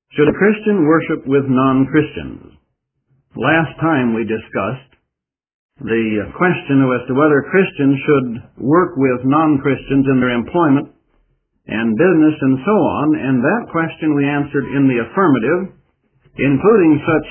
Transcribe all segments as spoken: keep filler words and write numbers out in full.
Should a Christian worship with non-Christians? Last time we discussed the question as to whether Christians should work with non-Christians in their employment and business and so on, and that question we answered in the affirmative, including such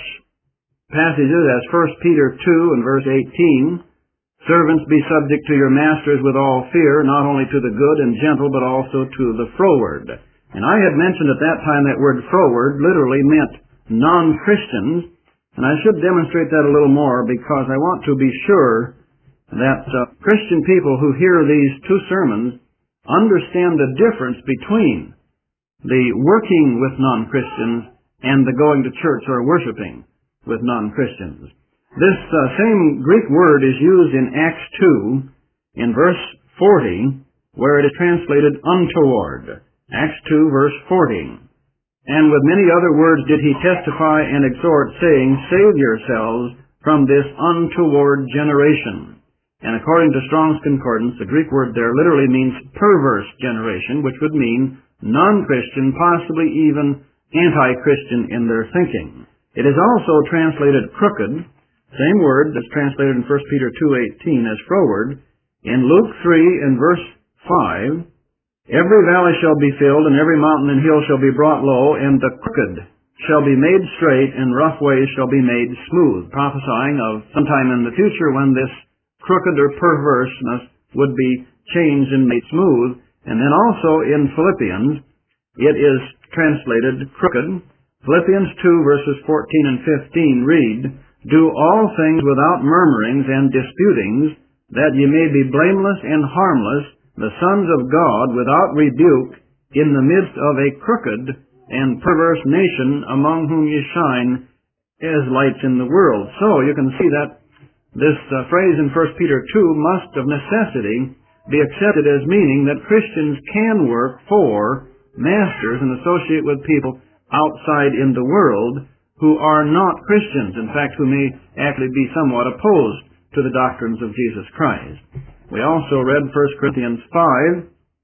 passages as First Peter two and verse eighteen, "Servants, be subject to your masters with all fear, not only to the good and gentle, but also to the froward." And I had mentioned at that time that word froward literally meant non-Christians, and I should demonstrate that a little more because I want to be sure that uh, Christian people who hear these two sermons understand the difference between the working with non-Christians and the going to church or worshiping with non-Christians. This uh, same Greek word is used in Acts two in verse forty, where it is translated untoward. Acts two verse forty. "And with many other words did he testify and exhort, saying, Save yourselves from this untoward generation." And according to Strong's Concordance, the Greek word there literally means perverse generation, which would mean non-Christian, possibly even anti-Christian in their thinking. It is also translated crooked, same word that's translated in First Peter two eighteen as froward. In Luke three and verse five, "Every valley shall be filled, and every mountain and hill shall be brought low, and the crooked shall be made straight, and rough ways shall be made smooth," prophesying of sometime in the future when this crooked or perverseness would be changed and made smooth. And then also in Philippians, it is translated crooked. Philippians two verses fourteen and fifteen read, "Do all things without murmurings and disputings, that ye may be blameless and harmless, the sons of God without rebuke, in the midst of a crooked and perverse nation, among whom ye shine as lights in the world." So you can see that this uh, phrase in First Peter two must of necessity be accepted as meaning that Christians can work for masters and associate with people outside in the world who are not Christians, in fact, who may actually be somewhat opposed to the doctrines of Jesus Christ. We also read First Corinthians five,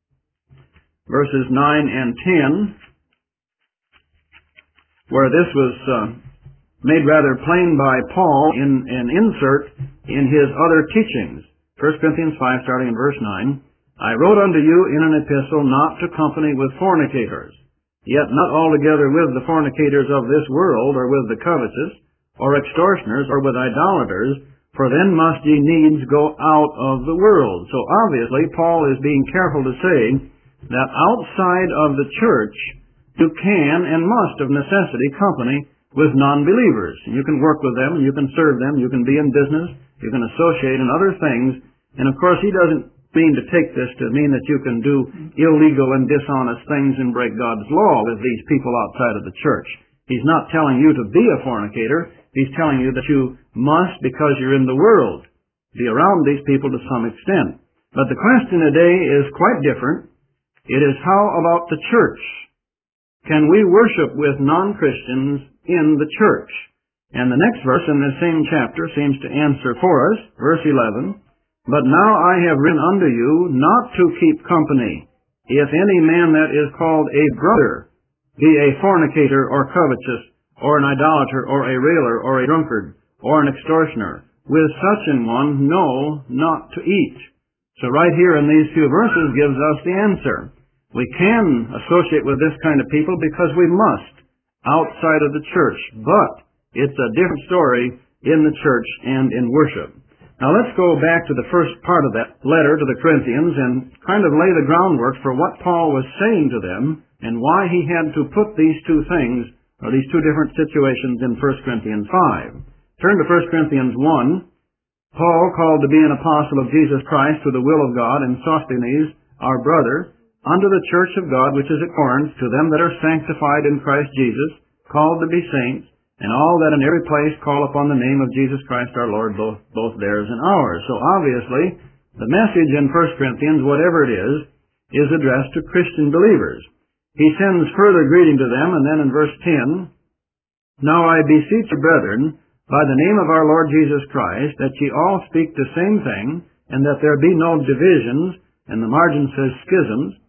verses nine and ten, where this was uh, made rather plain by Paul in an insert in his other teachings. First Corinthians five, starting in verse nine, "I wrote unto you in an epistle not to company with fornicators, yet not altogether with the fornicators of this world, or with the covetous, or extortioners, or with idolaters, for then must ye needs go out of the world." So obviously Paul is being careful to say that outside of the church you can and must of necessity company with non-believers. You can work with them, you can serve them, you can be in business, you can associate in other things. And of course he doesn't mean to take this to mean that you can do illegal and dishonest things and break God's law with these people outside of the church. He's not telling you to be a fornicator. He's telling you that you must, because you're in the world, be around these people to some extent. But the question today is quite different. It is, how about the church? Can we worship with non-Christians in the church? And the next verse in this same chapter seems to answer for us. Verse eleven, "But now I have written unto you not to keep company, if any man that is called a brother be a fornicator, or covetous, or an idolater, or a railer, or a drunkard, or an extortioner. With such an one, no, not to eat." So right here in these few verses gives us the answer. We can associate with this kind of people because we must outside of the church. But it's a different story in the church and in worship. Now let's go back to the first part of that letter to the Corinthians and kind of lay the groundwork for what Paul was saying to them and why he had to put these two things, or these two different situations, in First Corinthians five. Turn to First Corinthians one. "Paul, called to be an apostle of Jesus Christ to the will of God, and Sosthenes, our brother, unto the church of God which is at Corinth, to them that are sanctified in Christ Jesus, called to be saints, and all that in every place call upon the name of Jesus Christ our Lord, both, both theirs and ours." So obviously, the message in First Corinthians, whatever it is, is addressed to Christian believers. He sends further greeting to them, and then in verse ten, "Now I beseech you, brethren, by the name of our Lord Jesus Christ, that ye all speak the same thing, and that there be no divisions," and the margin says schisms,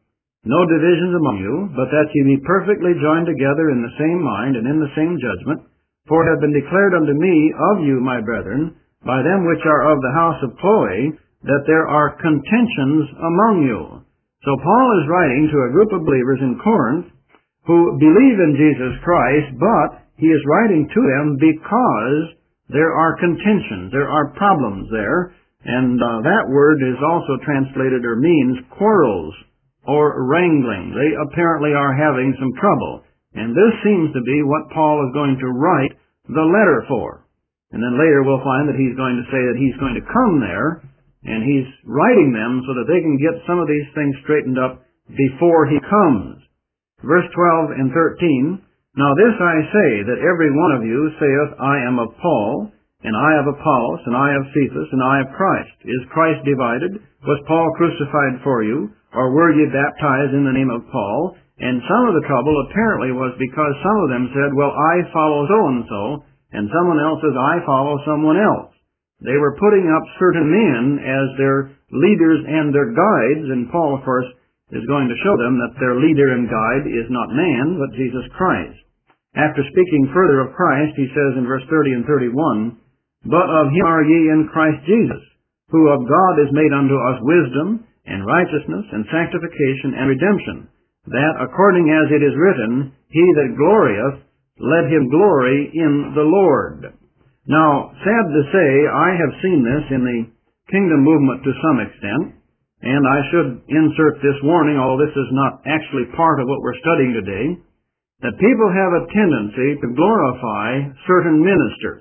no divisions among you, but that ye be perfectly joined together in the same mind and in the same judgment. For it hath been declared unto me of you, my brethren, by them which are of the house of Chloe, that there are contentions among you. So Paul is writing to a group of believers in Corinth who believe in Jesus Christ, but he is writing to them because there are contentions, there are problems there, and uh, that word is also translated or means quarrels or wrangling. They apparently are having some trouble, and this seems to be what Paul is going to write the letter for. And then later we'll find that he's going to say that he's going to come there, and he's writing them so that they can get some of these things straightened up before he comes. Verse twelve and thirteen, Now this I say, that every one of you saith, I am of Paul, and I of Apollos, and I of Cephas, and I of Christ. Is Christ divided? Was Paul crucified for you? Or were ye baptized in the name of Paul? And some of the trouble apparently was because some of them said, well, I follow so-and-so, and someone else says, I follow someone else. They were putting up certain men as their leaders and their guides, and Paul, of course, is going to show them that their leader and guide is not man, but Jesus Christ. After speaking further of Christ, he says in verse thirty and thirty-one, But of him are ye in Christ Jesus, who of God is made unto us wisdom, and righteousness, and sanctification, and redemption, that according as it is written, He that glorieth, let him glory in the Lord. Now, sad to say, I have seen this in the kingdom movement to some extent, and I should insert this warning, although this is not actually part of what we're studying today, that people have a tendency to glorify certain ministers.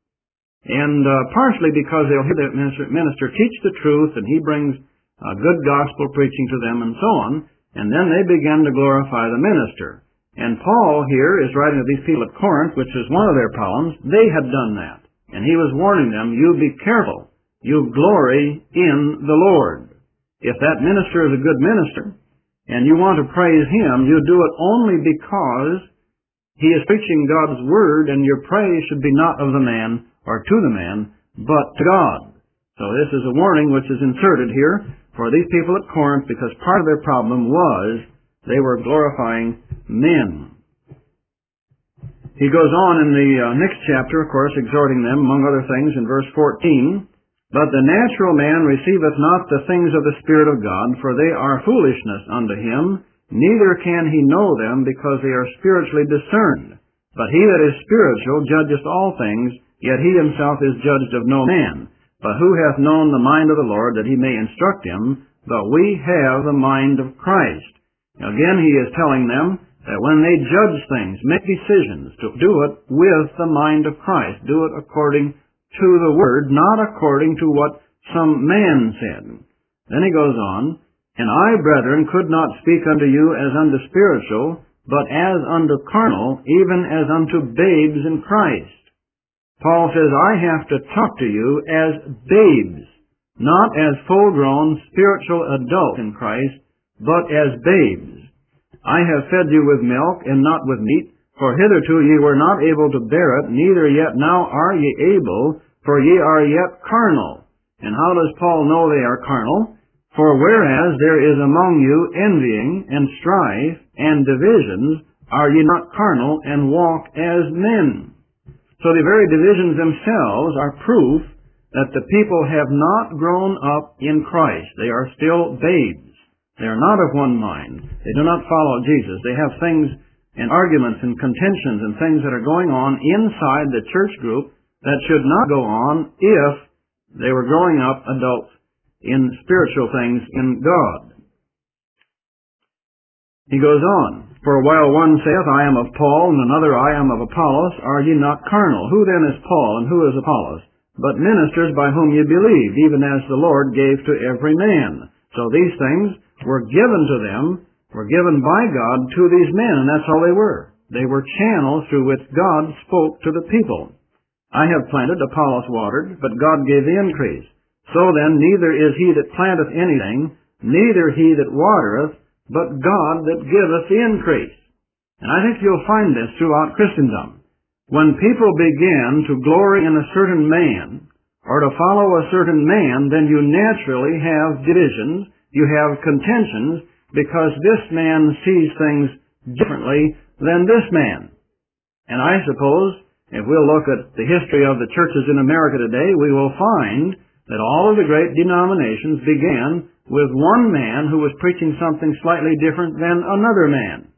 And uh, partially because they'll hear that minister, minister teach the truth, and he brings uh, good gospel preaching to them and so on, and then they begin to glorify the minister. And Paul here is writing to these people at Corinth, which is one of their problems. They had done that. And he was warning them, you be careful. You glory in the Lord. If that minister is a good minister, and you want to praise him, you do it only because he is preaching God's word, and your praise should be not of the man or to the man, but to God. So this is a warning which is inserted here for these people at Corinth, because part of their problem was they were glorifying men. He goes on in the uh, next chapter, of course, exhorting them, among other things, in verse fourteen, But the natural man receiveth not the things of the Spirit of God, for they are foolishness unto him, neither can he know them, because they are spiritually discerned. But he that is spiritual judgeth all things, yet he himself is judged of no man. But who hath known the mind of the Lord, that he may instruct him? But we have the mind of Christ. Again, he is telling them that when they judge things, make decisions, to do it with the mind of Christ. Do it according to the Word, not according to what some man said. Then he goes on, And I, brethren, could not speak unto you as unto spiritual, but as unto carnal, even as unto babes in Christ. Paul says, I have to talk to you as babes, not as full-grown spiritual adults in Christ, but as babes. I have fed you with milk, and not with meat, for hitherto ye were not able to bear it, neither yet now are ye able, for ye are yet carnal. And how does Paul know they are carnal? For whereas there is among you envying, and strife, and divisions, are ye not carnal, and walk as men? So the very divisions themselves are proof that the people have not grown up in Christ. They are still babes. They are not of one mind. They do not follow Jesus. They have things and arguments and contentions and things that are going on inside the church group that should not go on if they were growing up adults in spiritual things in God. He goes on, For while one saith, I am of Paul, and another, I am of Apollos, are ye not carnal? Who then is Paul, and who is Apollos? But ministers by whom ye believed, even as the Lord gave to every man. So these things were given to them, were given by God to these men, and that's all they were. They were channels through which God spoke to the people. I have planted, Apollos watered, but God gave the increase. So then, neither is he that planteth anything, neither he that watereth, but God that giveth the increase. And I think you'll find this throughout Christendom. When people begin to glory in a certain man, or to follow a certain man, then you naturally have divisions, you have contentions, because this man sees things differently than this man. And I suppose if we'll look at the history of the churches in America today, we will find that all of the great denominations began with one man who was preaching something slightly different than another man.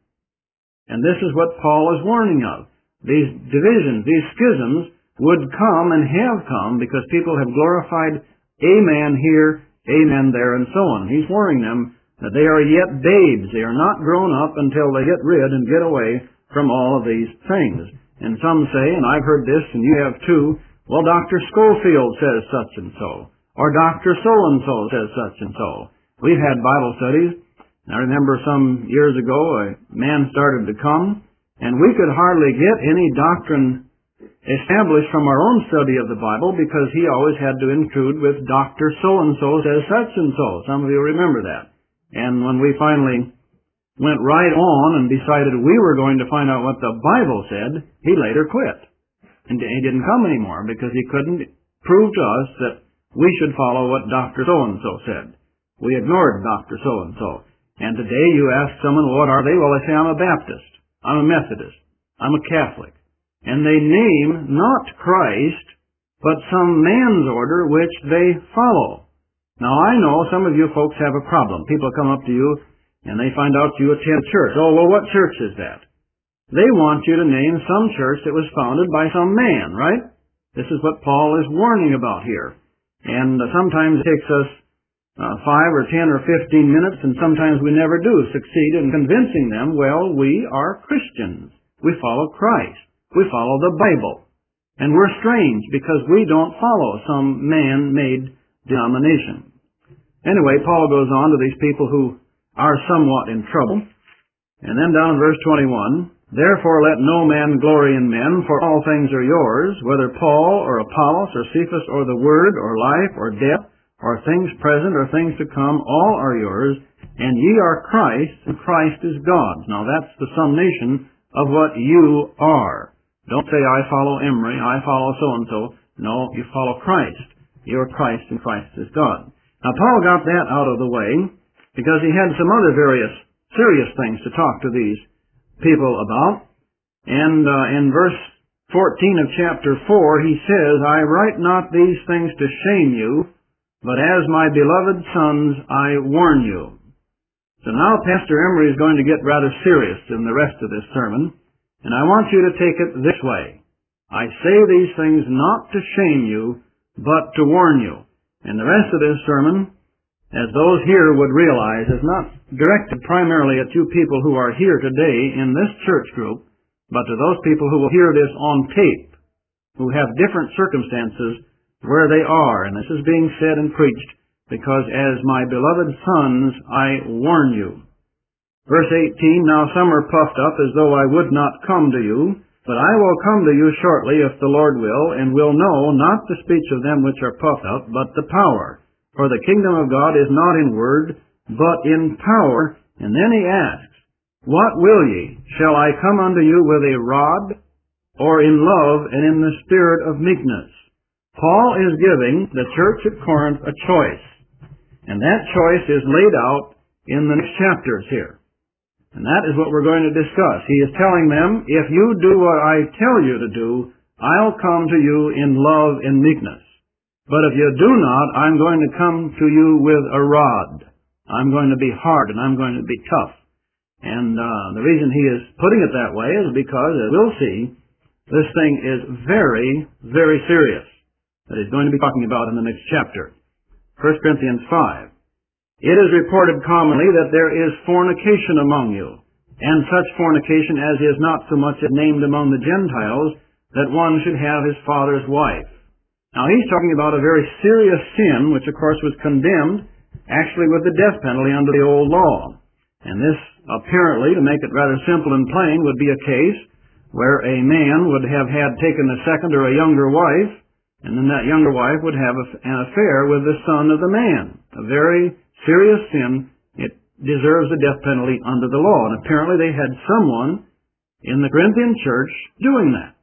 And this is what Paul is warning of. These divisions, these schisms would come and have come because people have glorified a man here, a man there, and so on. He's warning them that they are yet babes. They are not grown up until they get rid and get away from all of these things. And some say, and I've heard this, and you have too, well, Doctor Schofield says such and so, or Doctor So-and-so says such and so. We've had Bible studies. I remember some years ago a man started to come, and we could hardly get any doctrine established from our own study of the Bible because he always had to intrude with Doctor So-and-so says such and so. Some of you remember that. And when we finally went right on and decided we were going to find out what the Bible said, he later quit. And he didn't come anymore because he couldn't prove to us that we should follow what Doctor So-and-so said. We ignored Doctor So-and-so. And today you ask someone, what are they? Well, they say, I'm a Baptist. I'm a Methodist. I'm a Catholic. And they name not Christ, but some man's order which they follow. Now, I know some of you folks have a problem. People come up to you and they find out you attend church. Oh, well, what church is that? They want you to name some church that was founded by some man, right? This is what Paul is warning about here. And uh, sometimes it takes us uh, five or ten or fifteen minutes, and sometimes we never do succeed in convincing them, well, we are Christians. We follow Christ. We follow the Bible. And we're strange because we don't follow some man-made denomination. Anyway, Paul goes on to these people who are somewhat in trouble. And then down in verse twenty-one, therefore let no man glory in men, for all things are yours, whether Paul or Apollos or Cephas or the word or life or death or things present or things to come, all are yours, and ye are Christ, and Christ is God's. Now that's the summation of what you are. Don't say, I follow Emery, I follow so-and-so. No, you follow Christ. You are Christ, and Christ is God. Now Paul got that out of the way because he had some other various serious things to talk to these people about. And uh, in verse fourteen of chapter four, he says, I write not these things to shame you, but as my beloved sons, I warn you. So now Pastor Emery is going to get rather serious in the rest of this sermon, and I want you to take it this way. I say these things not to shame you, but to warn you. And the rest of this sermon, as those here would realize, is not directed primarily at you people who are here today in this church group, but to those people who will hear this on tape, who have different circumstances where they are. And this is being said and preached because as my beloved sons, I warn you. Verse eighteen, now some are puffed up as though I would not come to you, but I will come to you shortly if the Lord will, and will know not the speech of them which are puffed up, but the power. For the kingdom of God is not in word, but in power. And then he asks, what will ye? Shall I come unto you with a rod, or in love and in the spirit of meekness? Paul is giving the church at Corinth a choice. And that choice is laid out in the next chapters here. And that is what we're going to discuss. He is telling them, if you do what I tell you to do, I'll come to you in love and meekness. But if you do not, I'm going to come to you with a rod. I'm going to be hard and I'm going to be tough. And uh, the reason he is putting it that way is because, as we'll see, this thing is very, very serious that he's going to be talking about in the next chapter. First Corinthians five. It is reported commonly that there is fornication among you, and such fornication as is not so much as named among the Gentiles, that one should have his father's wife. Now he's talking about a very serious sin, which of course was condemned actually with the death penalty under the old law. And this, apparently, to make it rather simple and plain, would be a case where a man would have had taken a second or a younger wife, and then that younger wife would have an affair with the son of the man. A very serious sin. It deserves the death penalty under the law. And apparently they had someone in the Corinthian church doing that.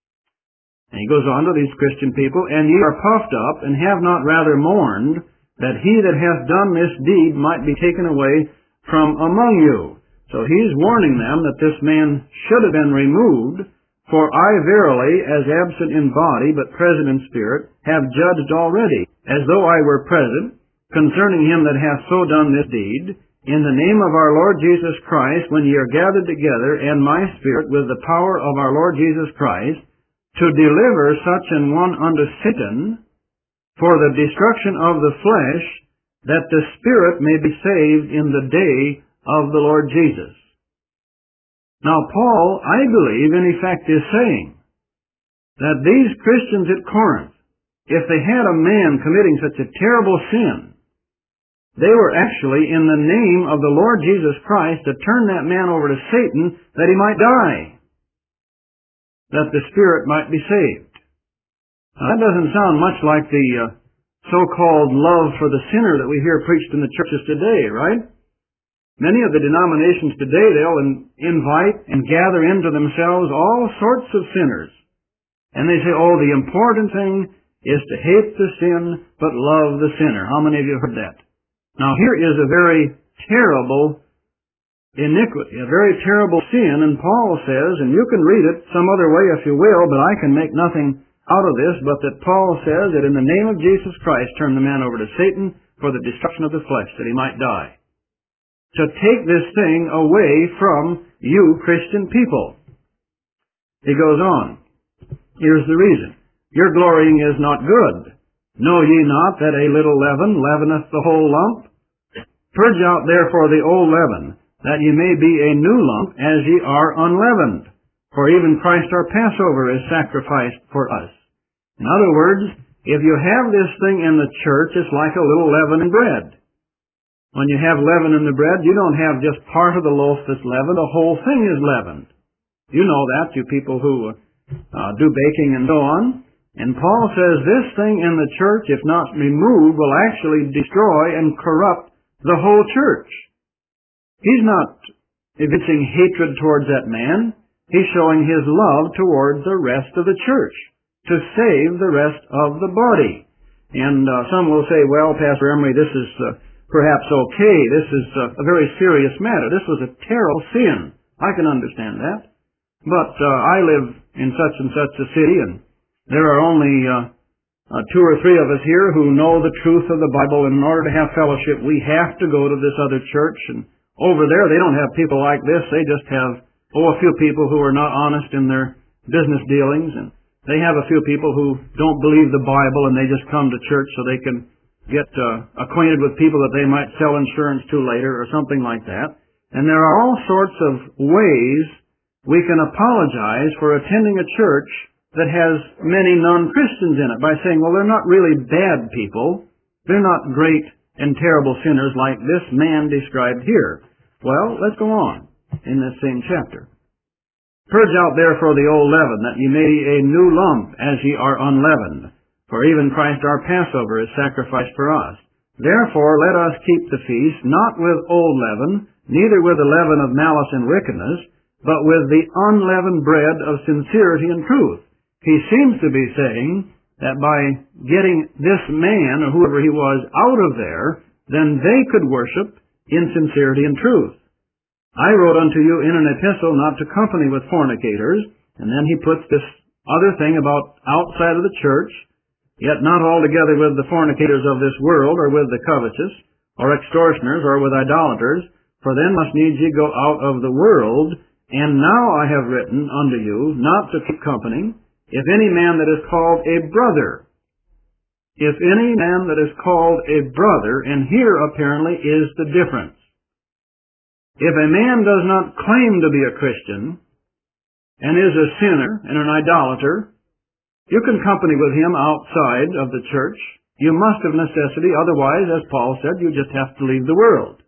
And he goes on to these Christian people, and ye are puffed up, and have not rather mourned, that he that hath done this deed might be taken away from among you. So he's warning them that this man should have been removed. For I verily, as absent in body, but present in spirit, have judged already, as though I were present, concerning him that hath so done this deed, in the name of our Lord Jesus Christ, when ye are gathered together, and my spirit with the power of our Lord Jesus Christ, to deliver such an one unto Satan, for the destruction of the flesh, that the spirit may be saved in the day of the Lord Jesus. Now Paul, I believe, in effect is saying that these Christians at Corinth, if they had a man committing such a terrible sin, they were actually in the name of the Lord Jesus Christ to turn that man over to Satan that he might die, that the spirit might be saved. Now, that doesn't sound much like the uh, so-called love for the sinner that we hear preached in the churches today, right? Many of the denominations today, they'll in, invite and gather into themselves all sorts of sinners. And they say, oh, the important thing is to hate the sin, but love the sinner. How many of you have heard that? Now, here is a very terrible iniquity, a very terrible sin, and Paul says, and you can read it some other way if you will, but I can make nothing out of this, but that Paul says that in the name of Jesus Christ, turn the man over to Satan for the destruction of the flesh, that he might die. To take this thing away from you Christian people. He goes on. Here's the reason. Your glorying is not good. Know ye not that a little leaven leaveneth the whole lump? Purge out therefore the old leaven, that ye may be a new lump, as ye are unleavened. For even Christ our Passover is sacrificed for us. In other words, if you have this thing in the church, it's like a little leaven in bread. When you have leaven in the bread, you don't have just part of the loaf that's leavened, the whole thing is leavened. You know that, you people who uh, do baking and so on. And Paul says this thing in the church, if not removed, will actually destroy and corrupt the whole church. He's not evincing hatred towards that man. He's showing his love towards the rest of the church, to save the rest of the body. And uh, some will say, well, Pastor Emery, this is uh, perhaps okay. This is uh, a very serious matter. This was a terrible sin. I can understand that. But uh, I live in such and such a city, and there are only uh, uh, two or three of us here who know the truth of the Bible, and in order to have fellowship, we have to go to this other church. And over there, they don't have people like this. They just have, oh, a few people who are not honest in their business dealings, and they have a few people who don't believe the Bible, and they just come to church so they can get uh, acquainted with people that they might sell insurance to later or something like that. And there are all sorts of ways we can apologize for attending a church that has many non-Christians in it by saying, well, they're not really bad people. They're not great and terrible sinners like this man described here. Well, let's go on in this same chapter. Purge out therefore the old leaven, that ye may be a new lump, as ye are unleavened. For even Christ our Passover is sacrificed for us. Therefore let us keep the feast, not with old leaven, neither with the leaven of malice and wickedness, but with the unleavened bread of sincerity and truth. He seems to be saying that by getting this man, or whoever he was, out of there, then they could worship in sincerity and truth. I wrote unto you in an epistle not to company with fornicators, and then he puts this other thing about outside of the church, yet not altogether with the fornicators of this world, or with the covetous, or extortioners, or with idolaters, for then must needs ye go out of the world. And now I have written unto you not to keep company, if any man that is called a brother. If any man that is called a brother, and here apparently is the difference. If a man does not claim to be a Christian, and is a sinner and an idolater, you can company with him outside of the church. You must of necessity, otherwise, as Paul said, you just have to leave the world.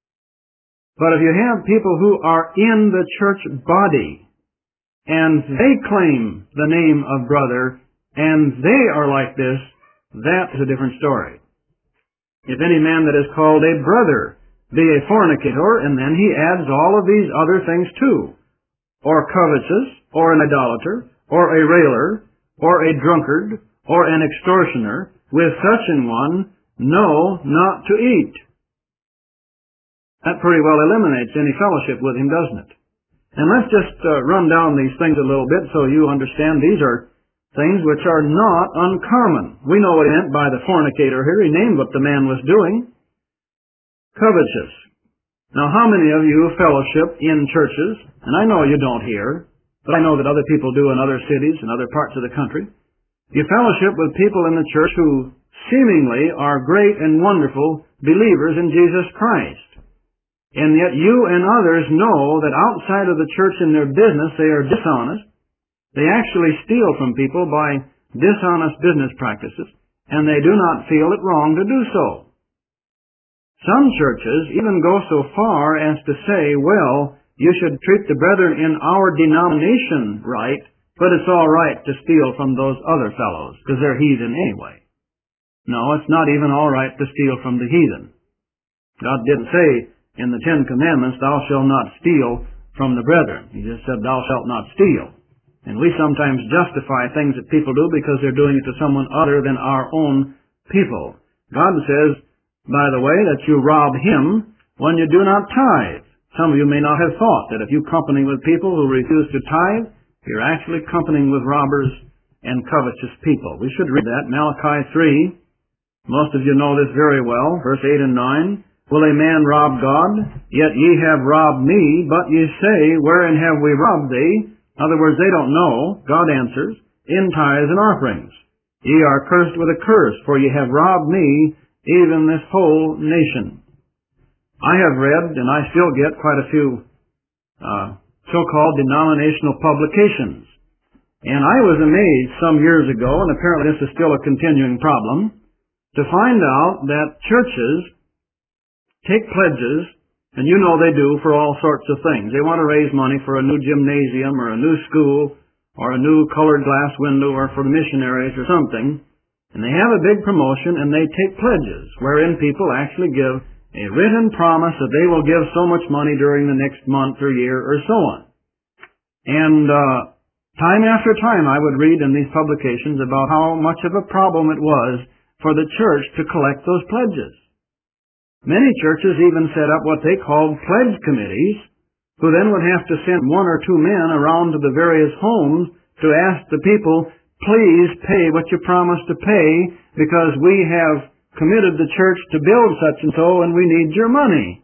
But if you have people who are in the church body, and they claim the name of brother, and they are like this, that is a different story. If any man that is called a brother be a fornicator, and then he adds all of these other things too, or covetous, or an idolater, or a railer, or a drunkard, or an extortioner, with such an one, no, not to eat. That pretty well eliminates any fellowship with him, doesn't it? And let's just uh, run down these things a little bit so you understand these are things which are not uncommon. We know what he meant by the fornicator here. He named what the man was doing. Covetous. Now, how many of you fellowship in churches? And I know you don't here, but I know that other people do in other cities and other parts of the country. You fellowship with people in the church who seemingly are great and wonderful believers in Jesus Christ. And yet you and others know that outside of the church in their business they are dishonest. They actually steal from people by dishonest business practices, and they do not feel it wrong to do so. Some churches even go so far as to say, well, you should treat the brethren in our denomination right, but it's all right to steal from those other fellows, because they're heathen anyway. No, it's not even all right to steal from the heathen. God didn't say in the Ten Commandments, thou shalt not steal from the brethren. He just said, thou shalt not steal. And we sometimes justify things that people do because they're doing it to someone other than our own people. God says, by the way, that you rob him when you do not tithe. Some of you may not have thought that if you company with people who refuse to tithe, you're actually companying with robbers and covetous people. We should read that. Malachi three. Most of you know this very well. Verse eight and nine. Will a man rob God? Yet ye have robbed me, but ye say, wherein have we robbed thee? In other words, they don't know. God answers, in tithes and offerings. Ye are cursed with a curse, for ye have robbed me, even this whole nation. I have read, and I still get quite a few uh, so-called denominational publications. And I was amazed some years ago, and apparently this is still a continuing problem, to find out that churches take pledges, and you know they do for all sorts of things. They want to raise money for a new gymnasium or a new school or a new colored glass window or for missionaries or something. And they have a big promotion and they take pledges wherein people actually give a written promise that they will give so much money during the next month or year or so on. And uh, time after time I would read in these publications about how much of a problem it was for the church to collect those pledges. Many churches even set up what they called pledge committees, who then would have to send one or two men around to the various homes to ask the people, please pay what you promised to pay, because we have committed the church to build such and so, and we need your money.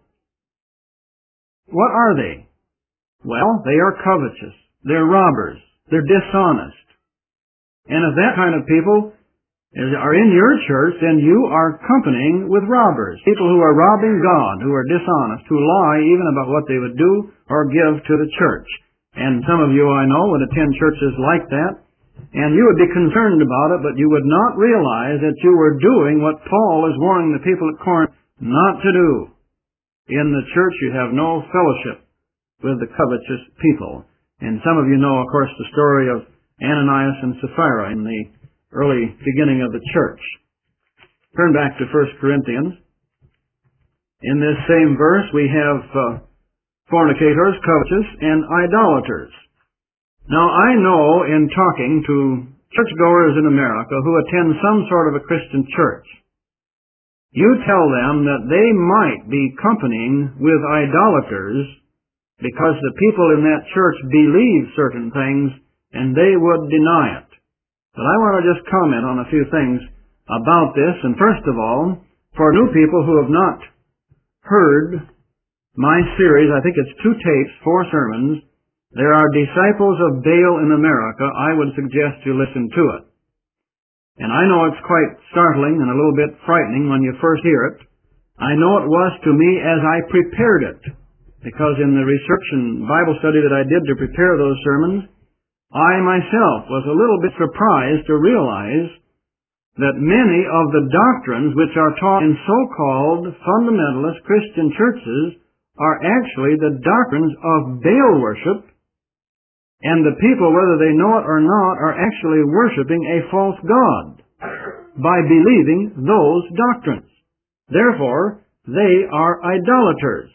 What are they? Well, they are covetous. They're robbers. They're dishonest. And if that kind of people are in your church, then you are companying with robbers, people who are robbing God, who are dishonest, who lie even about what they would do or give to the church. And some of you I know would attend churches like that, and you would be concerned about it, but you would not realize that you were doing what Paul is warning the people at Corinth not to do. In the church you have no fellowship with the covetous people. And some of you know, of course, the story of Ananias and Sapphira in the early beginning of the church. Turn back to First Corinthians. In this same verse we have uh, fornicators, covetous, and idolaters. Now I know in talking to churchgoers in America who attend some sort of a Christian church, you tell them that they might be companying with idolaters because the people in that church believe certain things and they would deny it. But I want to just comment on a few things about this. And first of all, for new people who have not heard my series, I think it's two tapes, four sermons, there are disciples of Baal in America. I would suggest you listen to it. And I know it's quite startling and a little bit frightening when you first hear it. I know it was to me as I prepared it, because in the research and Bible study that I did to prepare those sermons, I myself was a little bit surprised to realize that many of the doctrines which are taught in so-called fundamentalist Christian churches are actually the doctrines of Baal worship, and the people, whether they know it or not, are actually worshiping a false god by believing those doctrines. Therefore, they are idolaters.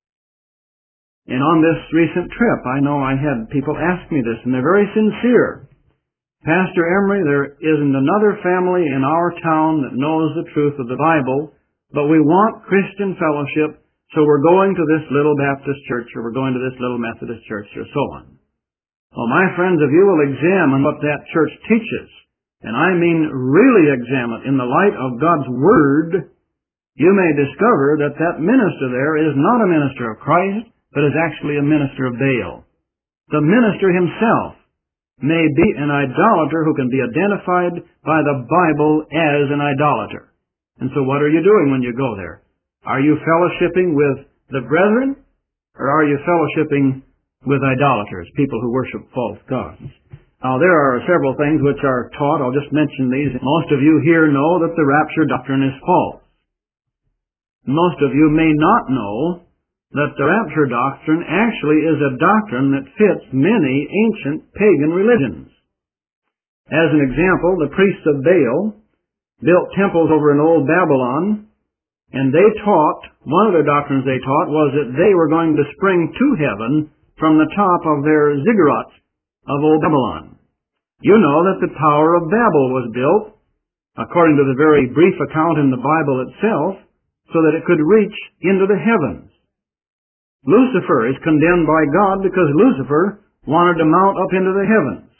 And on this recent trip, I know I had people ask me this, and they're very sincere. Pastor Emery, there isn't another family in our town that knows the truth of the Bible, but we want Christian fellowship, so we're going to this little Baptist church, or we're going to this little Methodist church, or so on. Well, my friends, if you will examine what that church teaches, and I mean really examine in the light of God's Word, you may discover that that minister there is not a minister of Christ, but is actually a minister of Baal. The minister himself may be an idolater who can be identified by the Bible as an idolater. And so what are you doing when you go there? Are you fellowshipping with the brethren, or are you fellowshipping with idolaters, people who worship false gods? Now, there are several things which are taught. I'll just mention these. Most of you here know that the rapture doctrine is false. Most of you may not know that the rapture doctrine actually is a doctrine that fits many ancient pagan religions. As an example, the priests of Baal built temples over in old Babylon, and they taught, one of the doctrines they taught was that they were going to spring to heaven from the top of their ziggurats of old Babylon. You know that the Tower of Babel was built, according to the very brief account in the Bible itself, so that it could reach into the heavens. Lucifer is condemned by God because Lucifer wanted to mount up into the heavens.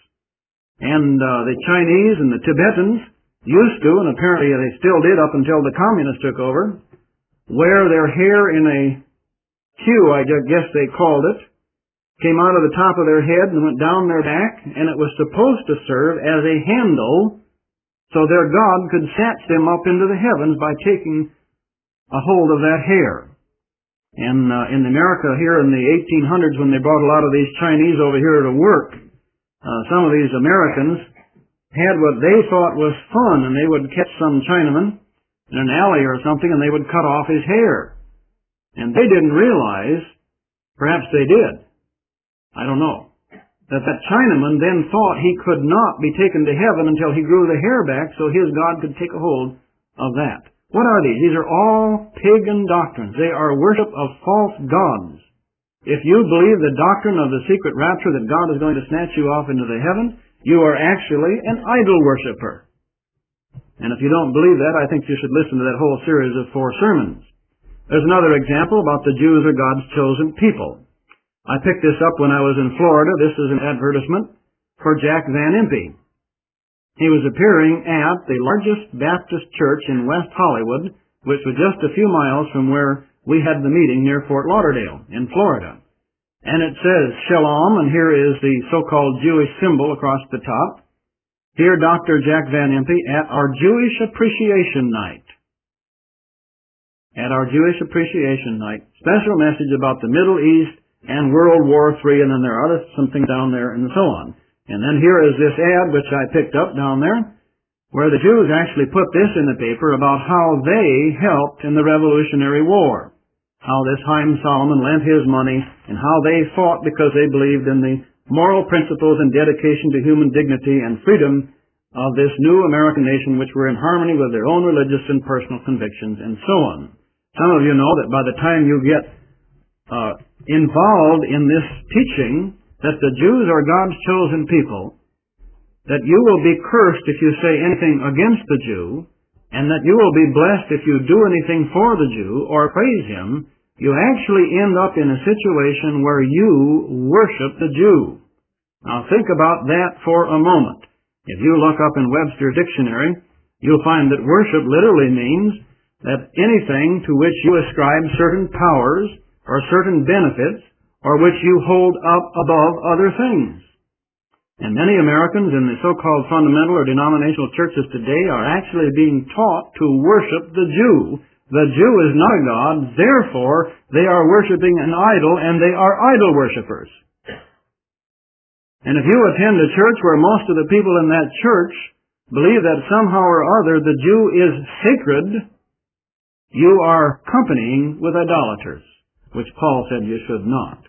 And uh, the Chinese and the Tibetans used to, and apparently they still did up until the communists took over, wear their hair in a queue, I guess they called it, came out of the top of their head and went down their back, and it was supposed to serve as a handle so their God could snatch them up into the heavens by taking a hold of that hair. And uh, in America here in the eighteen hundreds, when they brought a lot of these Chinese over here to work, uh, some of these Americans had what they thought was fun, and they would catch some Chinaman in an alley or something, and they would cut off his hair. And they didn't realize, perhaps they did, I don't know, that that Chinaman then thought he could not be taken to heaven until he grew the hair back so his God could take a hold of that. What are these? These are all pagan doctrines. They are worship of false gods. If you believe the doctrine of the secret rapture that God is going to snatch you off into the heaven, you are actually an idol worshiper. And if you don't believe that, I think you should listen to that whole series of four sermons. There's another example about the Jews are God's chosen people. I picked this up when I was in Florida. This is an advertisement for Jack Van Impe. He was appearing at the largest Baptist church in West Hollywood, which was just a few miles from where we had the meeting near Fort Lauderdale in Florida. And it says Shalom, and here is the so-called Jewish symbol across the top. Here, Doctor Jack Van Impe at our Jewish Appreciation Night. At our Jewish Appreciation Night. Special message about the Middle East and World War Three, and then there are other something down there and so on. And then here is this ad which I picked up down there, where the Jews actually put this in the paper about how they helped in the Revolutionary War. How this Haim Solomon lent his money, and how they fought because they believed in the moral principles and dedication to human dignity and freedom of this new American nation, which were in harmony with their own religious and personal convictions, and so on. Some of you know that by the time you get uh, involved in this teaching, that the Jews are God's chosen people, that you will be cursed if you say anything against the Jew, and that you will be blessed if you do anything for the Jew or praise him, you actually end up in a situation where you worship the Jew. Now think about that for a moment. If you look up in Webster's dictionary, you'll find that worship literally means that anything to which you ascribe certain powers or certain benefits, or which you hold up above other things. And many Americans in the so-called fundamental or denominational churches today are actually being taught to worship the Jew. The Jew is not a God, therefore they are worshiping an idol, and they are idol worshipers. And if you attend a church where most of the people in that church believe that somehow or other the Jew is sacred, you are companying with idolaters, which Paul said you should not.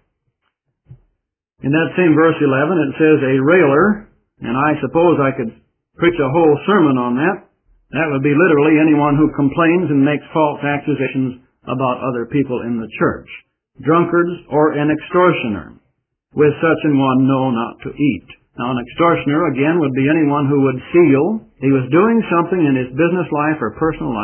In that same verse eleven, it says a railer, and I suppose I could preach a whole sermon on that. That would be literally anyone who complains and makes false accusations about other people in the church. Drunkards or an extortioner. With such an one, no, not to eat. Now, an extortioner, again, would be anyone who would feel he was doing something in his business life or personal life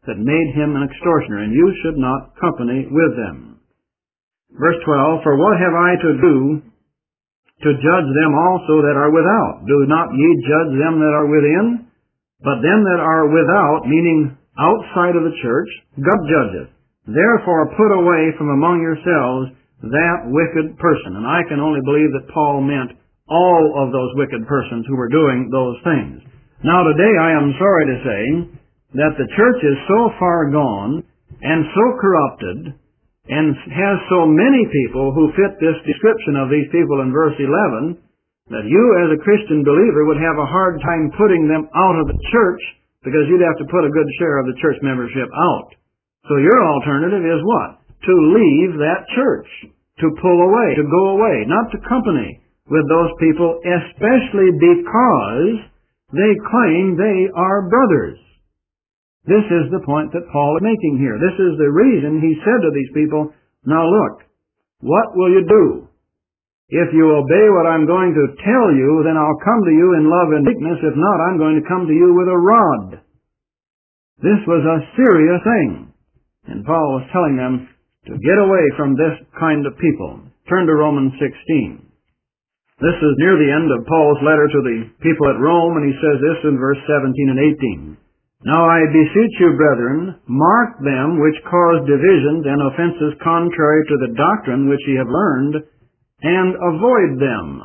that made him an extortioner, and you should not company with them. Verse twelve, for what have I to do to judge them also that are without? Do not ye judge them that are within? But them that are without, meaning outside of the church, God judgeth. Therefore put away from among yourselves that wicked person. And I can only believe that Paul meant all of those wicked persons who were doing those things. Now today I am sorry to say that the church is so far gone and so corrupted and has so many people who fit this description of these people in verse eleven that you as a Christian believer would have a hard time putting them out of the church because you'd have to put a good share of the church membership out. So your alternative is what? To leave that church, to pull away, to go away, not to company with those people, especially because they claim they are brothers. This is the point that Paul is making here. This is the reason he said to these people, now look, what will you do? If you obey what I'm going to tell you, then I'll come to you in love and meekness. If not, I'm going to come to you with a rod. This was a serious thing. And Paul was telling them to get away from this kind of people. Turn to Romans sixteen. This is near the end of Paul's letter to the people at Rome, and he says this in verse seventeen and eighteen. Now I beseech you, brethren, mark them which cause divisions and offenses contrary to the doctrine which ye have learned, and avoid them.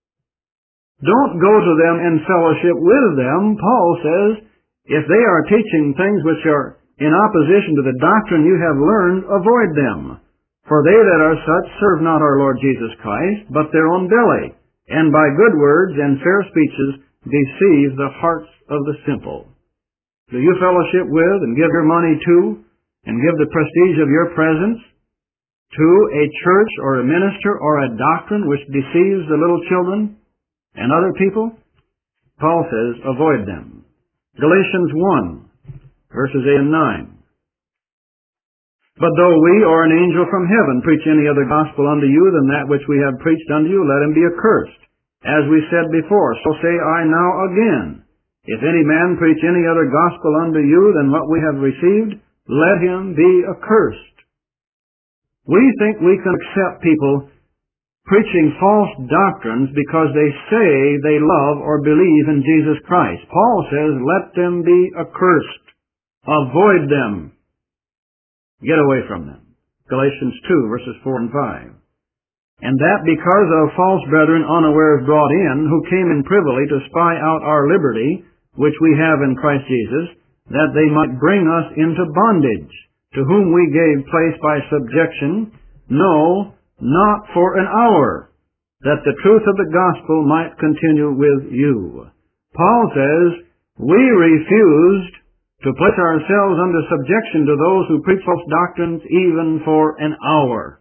Don't go to them in fellowship with them. Paul says, if they are teaching things which are in opposition to the doctrine you have learned, avoid them. For they that are such serve not our Lord Jesus Christ, but their own belly, and by good words and fair speeches deceive the hearts of the simple. Do you fellowship with and give your money to and give the prestige of your presence to a church or a minister or a doctrine which deceives the little children and other people? Paul says, avoid them. Galatians one, verses eight and nine. But though we or an angel from heaven preach any other gospel unto you than that which we have preached unto you, let him be accursed. As we said before, so say I now again. If any man preach any other gospel unto you than what we have received, let him be accursed. We think we can accept people preaching false doctrines because they say they love or believe in Jesus Christ. Paul says, let them be accursed. Avoid them. Get away from them. Galatians two, verses four and five. And that because of false brethren unawares brought in, who came in privily to spy out our liberty, which we have in Christ Jesus, that they might bring us into bondage, to whom we gave place by subjection, no, not for an hour, that the truth of the gospel might continue with you. Paul says, we refused to place ourselves under subjection to those who preach false doctrines even for an hour.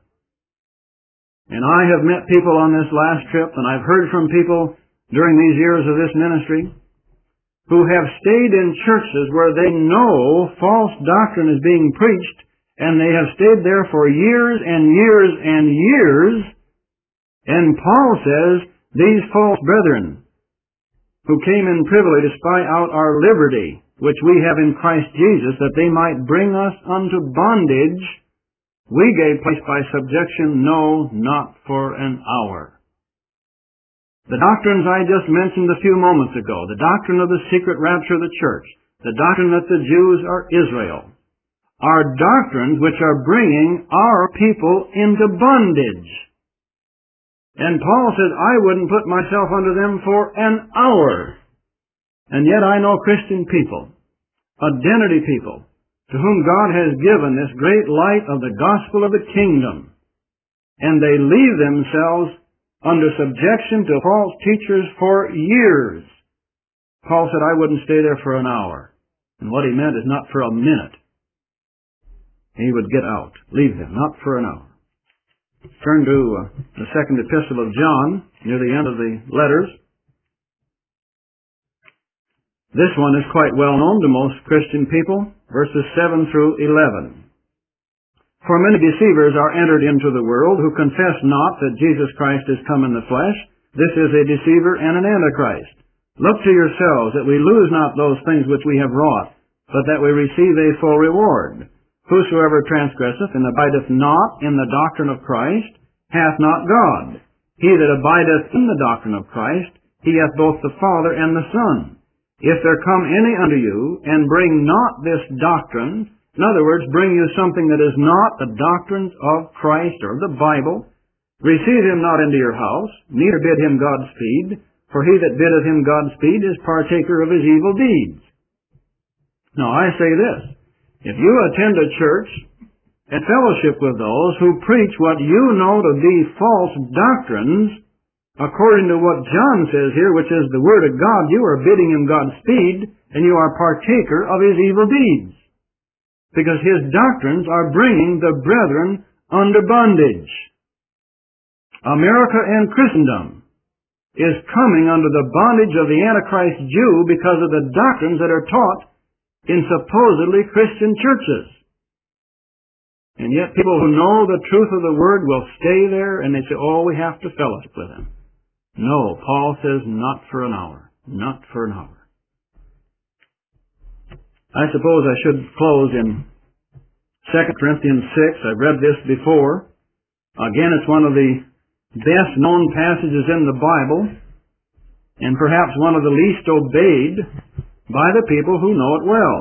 And I have met people on this last trip, and I've heard from people during these years of this ministry who have stayed in churches where they know false doctrine is being preached, and they have stayed there for years and years and years. And Paul says, these false brethren who came in privily to spy out our liberty, which we have in Christ Jesus, that they might bring us unto bondage, we gave place by subjection, no, not for an hour. The doctrines I just mentioned a few moments ago, the doctrine of the secret rapture of the church, the doctrine that the Jews are Israel, are doctrines which are bringing our people into bondage. And Paul says, I wouldn't put myself under them for an hour. And yet I know Christian people, identity people, to whom God has given this great light of the gospel of the kingdom, and they leave themselves under subjection to false teachers for years. Paul said, I wouldn't stay there for an hour. And what he meant is not for a minute. He would get out, leave them, not for an hour. Turn to uh, the second epistle of John, near the end of the letters. This one is quite well known to most Christian people, verses seven through eleven. For many deceivers are entered into the world, who confess not that Jesus Christ is come in the flesh. This is a deceiver and an antichrist. Look to yourselves, that we lose not those things which we have wrought, but that we receive a full reward. Whosoever transgresseth and abideth not in the doctrine of Christ hath not God. He that abideth in the doctrine of Christ, he hath both the Father and the Son. If there come any unto you, and bring not this doctrine, in other words, bring you something that is not the doctrines of Christ or the Bible, receive him not into your house, neither bid him Godspeed, for he that biddeth him Godspeed is partaker of his evil deeds. Now I say this, if you attend a church and fellowship with those who preach what you know to be false doctrines, according to what John says here, which is the Word of God, you are bidding him Godspeed, and you are partaker of his evil deeds. Because his doctrines are bringing the brethren under bondage. America and Christendom is coming under the bondage of the Antichrist Jew because of the doctrines that are taught in supposedly Christian churches. And yet people who know the truth of the Word will stay there and they say, oh, we have to fellowship with him. No, Paul says not for an hour. Not for an hour. I suppose I should close in Second Corinthians six. I've read this before. Again, it's one of the best known passages in the Bible, and perhaps one of the least obeyed by the people who know it well.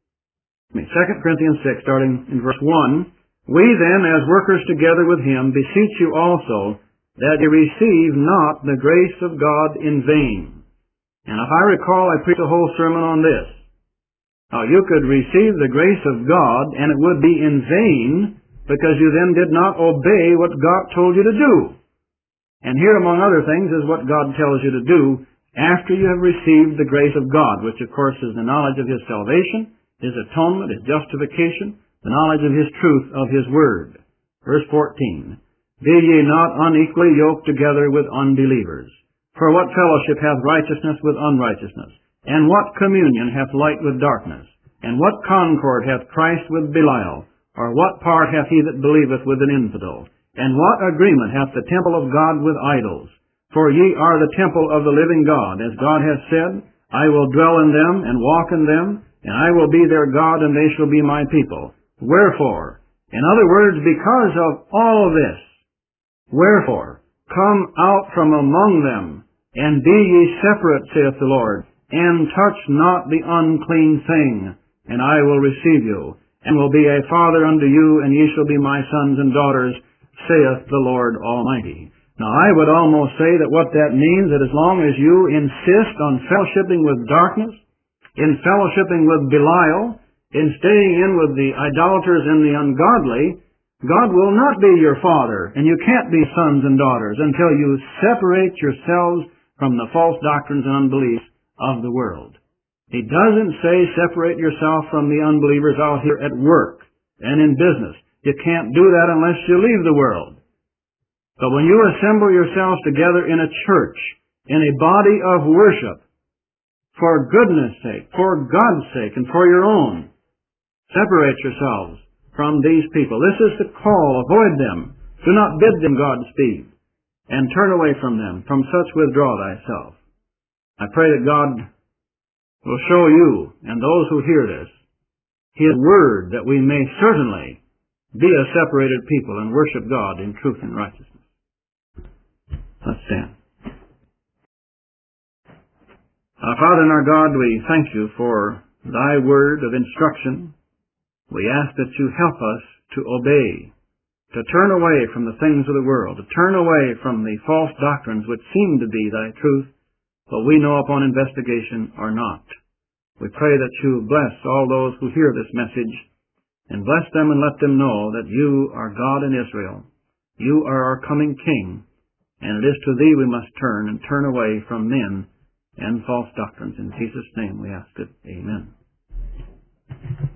Second Corinthians six, starting in verse one, we then, as workers together with him, beseech you also that ye receive not the grace of God in vain. And if I recall, I preached a whole sermon on this. Now, you could receive the grace of God, and it would be in vain, because you then did not obey what God told you to do. And here, among other things, is what God tells you to do after you have received the grace of God, which, of course, is the knowledge of his salvation, his atonement, his justification, the knowledge of his truth, of his word. Verse fourteen, be ye not unequally yoked together with unbelievers. For what fellowship hath righteousness with unrighteousness? And what communion hath light with darkness? And what concord hath Christ with Belial? Or what part hath he that believeth with an infidel? And what agreement hath the temple of God with idols? For ye are the temple of the living God, as God hath said, I will dwell in them and walk in them, and I will be their God, and they shall be my people. Wherefore, in other words, because of all this, wherefore, come out from among them, and be ye separate, saith the Lord, and touch not the unclean thing, and I will receive you, and will be a father unto you, and ye shall be my sons and daughters, saith the Lord Almighty. Now, I would almost say that what that means, that as long as you insist on fellowshipping with darkness, in fellowshipping with Belial, in staying in with the idolaters and the ungodly, God will not be your father, and you can't be sons and daughters until you separate yourselves from the false doctrines and unbeliefs of the world. He doesn't say separate yourself from the unbelievers out here at work and in business. You can't do that unless you leave the world. But when you assemble yourselves together in a church, in a body of worship, for goodness sake, for God's sake, and for your own, separate yourselves from these people. This is the call. Avoid them. Do not bid them Godspeed, and turn away from them. From such withdraw thyself. I pray that God will show you and those who hear this his word, that we may certainly be a separated people and worship God in truth and righteousness. Let's stand. Our Father and our God, we thank you for thy word of instruction. We ask that you help us to obey, to turn away from the things of the world, to turn away from the false doctrines which seem to be thy truth, but we know upon investigation are not. We pray that you bless all those who hear this message, and bless them and let them know that you are God in Israel. You are our coming King, and it is to thee we must turn and turn away from men and false doctrines. In Jesus' name we ask it. Amen.